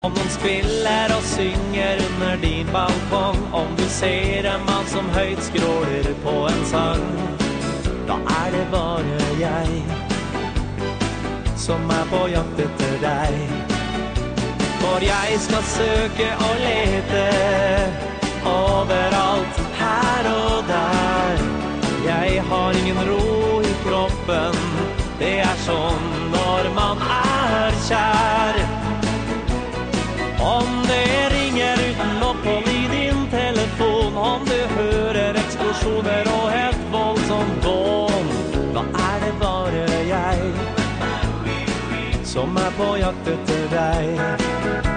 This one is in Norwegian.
Om noen spiller og synger under din balkong, om du ser en mann som høyt skråler på en sang, da det bare jeg som på jakt etter deg. For jeg skal søke og lete overalt, her og der. Jeg har ingen ro i kroppen, det sånn når man kjær. Om det ringer uten opphold i din telefon, om du hører eksplosjoner og helt voldsomt dån, da det bare jeg som på jakt etter deg.